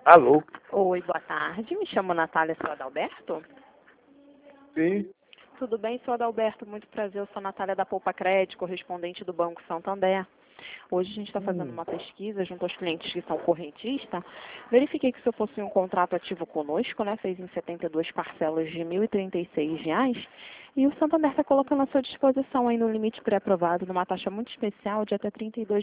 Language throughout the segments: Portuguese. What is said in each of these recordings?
Alô? Oi, boa tarde. Me chamo Natália, sou Adalberto. Sim. Tudo bem, sou Adalberto. Muito prazer. Eu sou Natália da Poupa Crédito, correspondente do Banco Santander. Hoje a gente está fazendo uma pesquisa junto aos clientes que são correntistas. Verifiquei que o senhor possui um contrato ativo conosco, né? Fez em 72 parcelas de R$ 1.036. E o Santander está colocando à sua disposição aí no limite pré-aprovado, numa taxa muito especial de até R$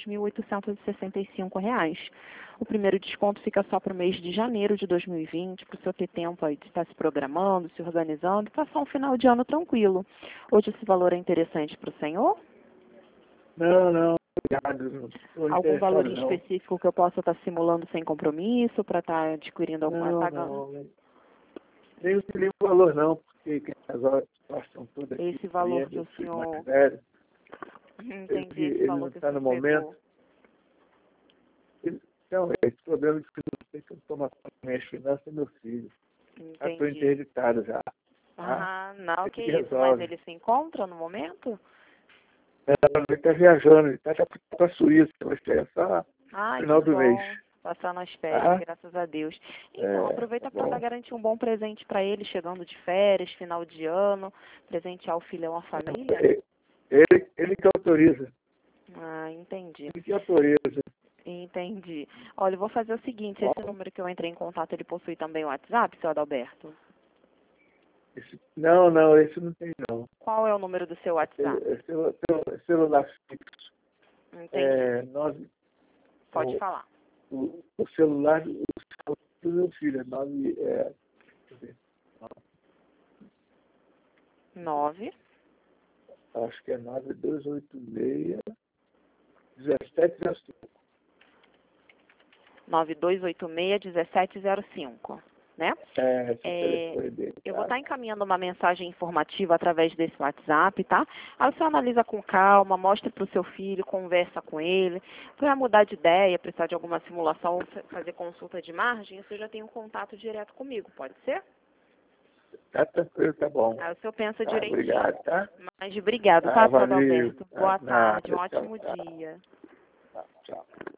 32.865. O primeiro desconto fica só para o mês de janeiro de 2020, para o senhor ter tempo aí de estar se programando, se organizando e passar um final de ano tranquilo. Hoje esse valor é interessante para o senhor? Não, obrigado. Não estou Algum valor interessado, não. específico que eu possa estar simulando sem compromisso para estar adquirindo alguma pagando? Não. Nem utilizo o valor, não, porque quem resolve a situação toda aqui, Esse valor que é o senhor... mais velho. Entendi, esse Ele valor não que o está senhor no momento. pegou. Então, esse problema de financeiro que eu tomo conta das minhas finanças é meu filho. Já estou Entendi. interditado já. Tá? Ah, não, que Ele isso. Mas resolve. ele se encontra no momento? Ele está viajando, ele está para a Suíça, vai ser só no Ai, final que do mês. bom. Passar nas férias, Tá? graças a Deus. Então, Tá aproveita para bom. garantir um bom presente para ele, chegando de férias, final de ano, presentear o filhão, a família. Ele que autoriza. Ah, entendi. Ele que autoriza. Entendi. Olha, eu vou fazer o seguinte, esse número que eu entrei em contato, ele possui também o WhatsApp, seu Adalberto? Não, esse não tem não. Qual é o número do seu WhatsApp? Celular fixo. Entendi. Pode O, falar. o celular do meu filho, deixa eu ver, 9. acho que é 9286 1705. 9286-1705, né? Esse telefone dele. Eu vou Tá? estar encaminhando uma mensagem informativa através desse WhatsApp, tá? Aí você analisa com calma, mostra para o seu filho, conversa com ele. Para mudar de ideia, precisar de alguma simulação, fazer consulta de margem, você já tem um contato direto comigo, pode ser? Tá tranquilo, tá bom. Aí o senhor pensa Tá, direitinho. obrigado, tá? Mas obrigado, Tá, tá, seu valeu. Adalberto? Boa tarde, um Nada, tchau, ótimo tchau. dia. Tchau.